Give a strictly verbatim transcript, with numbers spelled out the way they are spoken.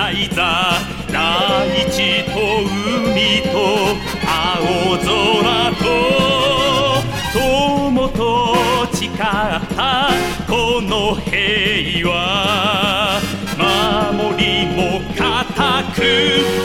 ないざ大地と海と青空と友と誓ったこの平和守りも固く